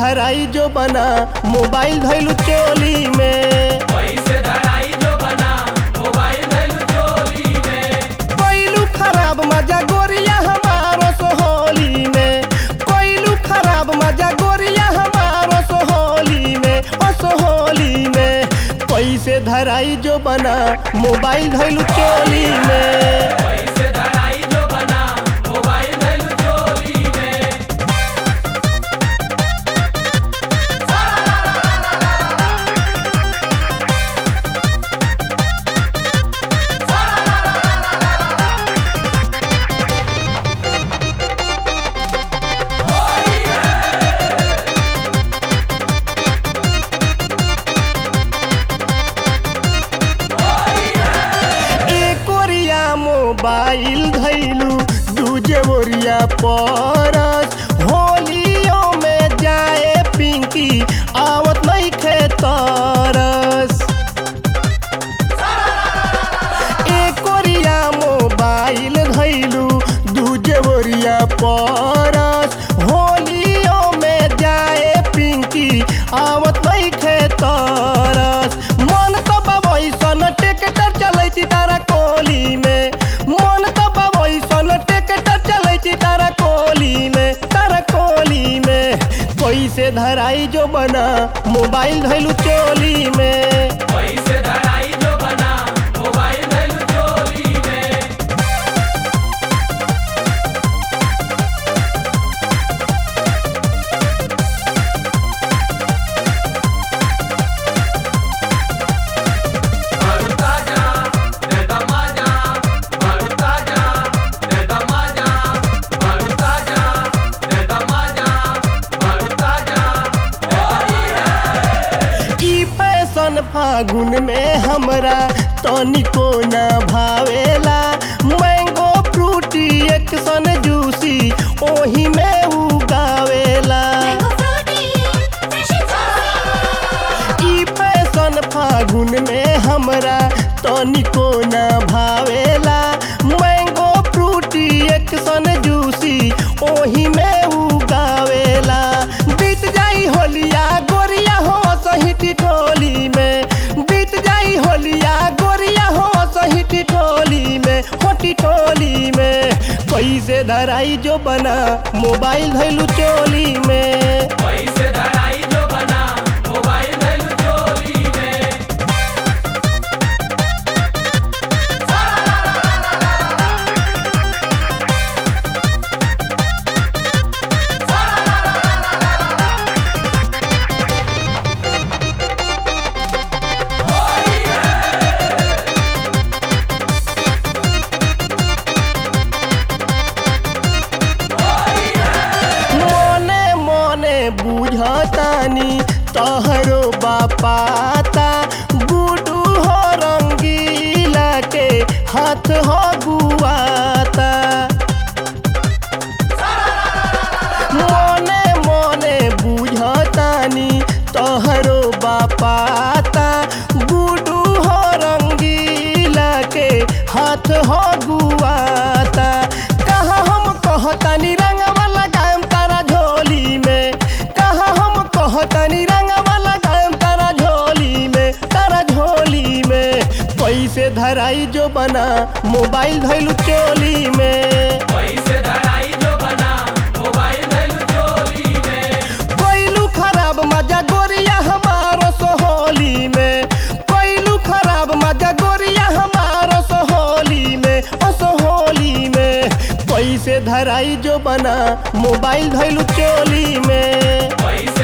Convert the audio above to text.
धराई जो बना मोबाइल धैलू चोली में। कैसे धराई जो बना मोबाइल धैलू चोली में। कोइलू खराब मजा गोरिया हमारो सोहोली में। कोइलू खराब मजा गोरिया हमारो सोहोली में। ओ सोहोली में कैसे धराई जो बना मोबाइल धैलू चोली में। कैसे धराई जो बना मोबाइल धैलू चोली में। मोबाइल धैलू दूजे ओरिया परस होलियों में जाए पिंकी आवत नहीं खे तरस। एक ओरिया मोबाइल धैलू दूजे ओरिया परस होलियों में जाए पिंकी आवत नहीं खे तरस। मन तो बाबैसन टेक्टर चलै छी तारा कोली में। मन तो बाबैसन टेक्टर चलै छी तारा कोली में। तारा कोली में कैसे धराई जो बना मोबाइल धैलू चोली में। कैसे धराई जो बना मोबाइल धैलू चोली में। फागुन में हमरा तनिको ना भावेला। मैंगो फ्रूटी एक सन जूसी ओही में उगावेला। ई पैसन फागुन में हमरा तनिको ना भावेला। मैंगो फ्रूटी एक सन जूसी ओही में उगावेला। बीत जाई होलिया गोरिया हो सही टिटोली में। बीत जाई होलिया गोरिया हो सही टिटोली में। हो टिटोली में कैसे धराई जो बना मोबाइल धैलू चोली में। कैसे धराई जो बना मोबाइल धैलू चोली में। बुझतानी तहरो बापाता गुडू हो रंगीला के हाथ हो गुआता। मोने मोने बुझतानी तहरो बापाता गुडू हो रंगीला के हाथ हो गुआता। कहाँ हम कहतानी रंगवा लगाम तारा झोली में। कहतानी रंगवा लगाम तारा झोली में। तारा झोली में कैसे धराई जो बना मोबाइल धैलू चोली में। कैसे धराई जो बना मोबाइल धैलू चोली में। कोइलू खराब मजा गोरिया हमारो सोहोली में। कोइलू खराब मजा गोरिया हमारो सोहोली में। ओ सोहोली में कैसे धराई जो बना मोबाइल धैलू चोली में। कैसे